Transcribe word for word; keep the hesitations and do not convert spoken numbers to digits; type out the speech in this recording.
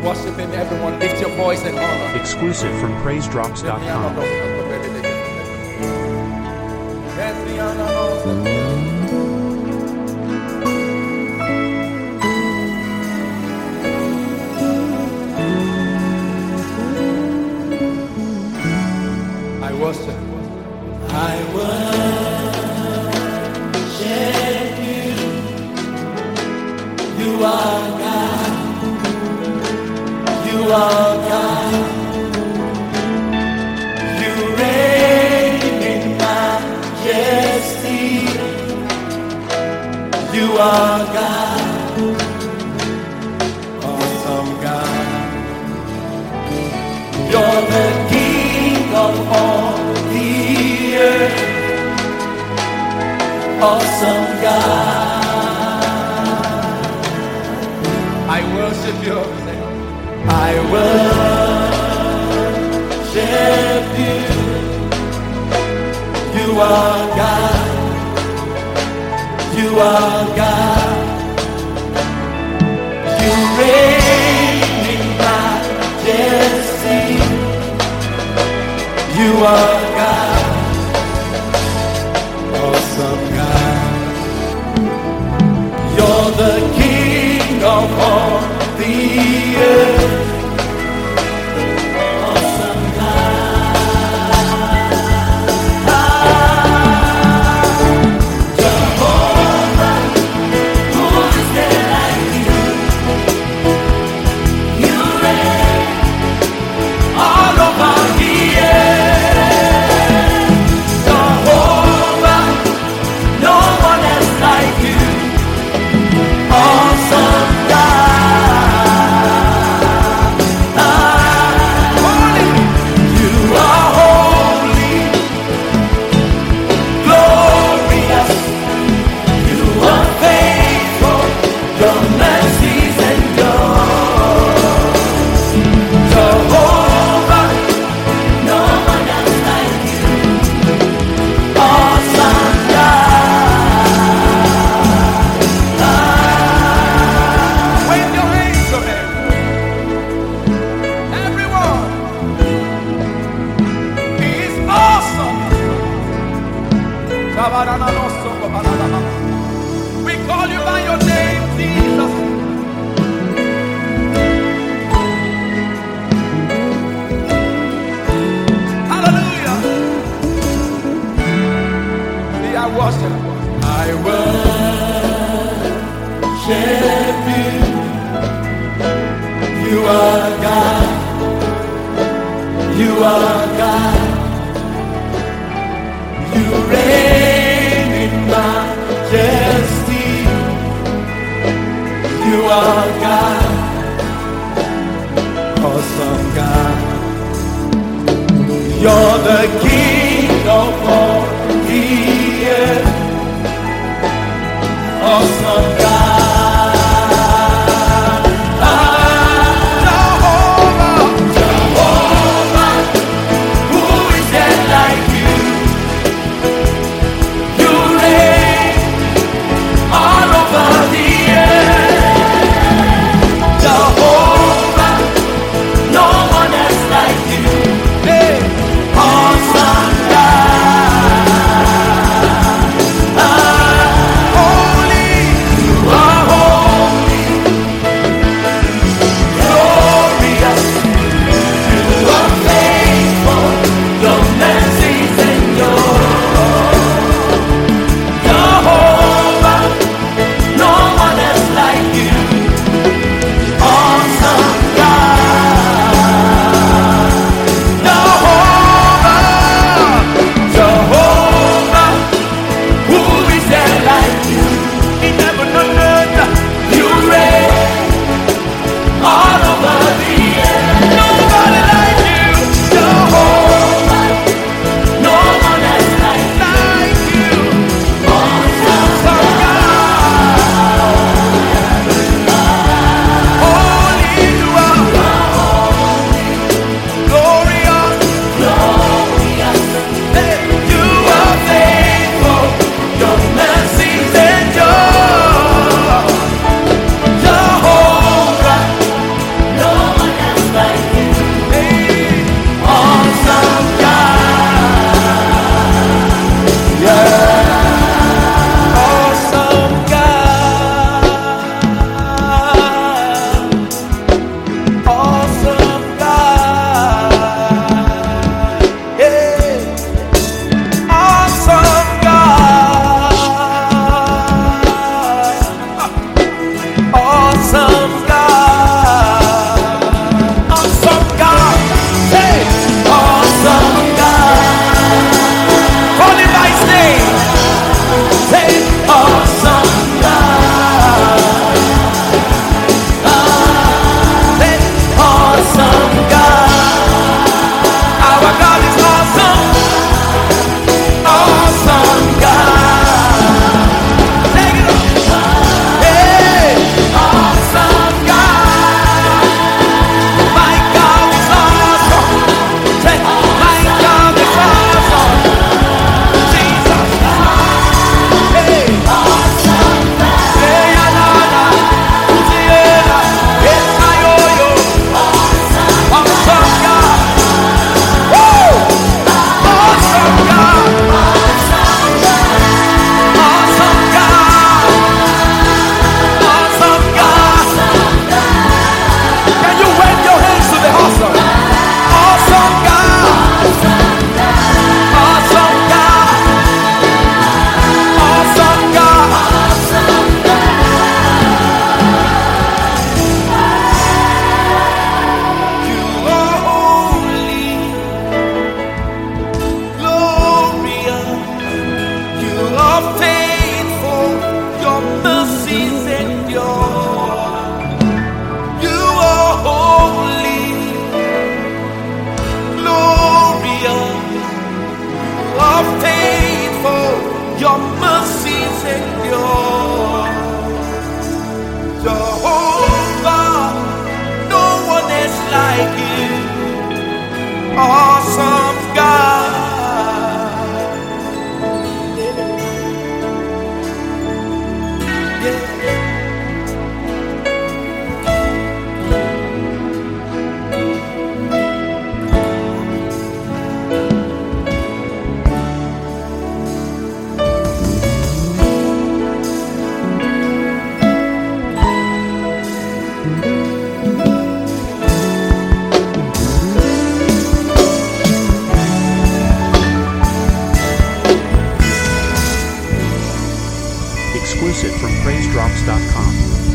Worship him, everyone. Lift your voice and honor. Exclusive from praise drops dot com. I worship. I worship you. You are God. You are God. You reign in majesty. You are God. Awesome God. You're the King of all the earth. Awesome God. I worship you. I worship you. You are God. You are God. You reign in majesty. You are God. Awesome God. You're the King of all the earth. Awesome God. Jehovah, who is there like you? You reign all over the earth. Jehovah, no one else like you. Awesome God. Holy. You are holy, glorious. You are faithful. Your mercies endure. Jehovah, no one else like you. Awesome God. Wave your hands to him. Everyone. He is awesome. We call you by your name, Jesus. Hallelujah. See, I worship. I worship you. You are God. You are God. You reign in majesty. You are God. Awesome God. You're the King of all the earth. Awesome God. Jehovah, Jehovah, who is there like you? You reign all over the earth. Jehovah, no one else like you. Hey, awesome God. Holy, you com.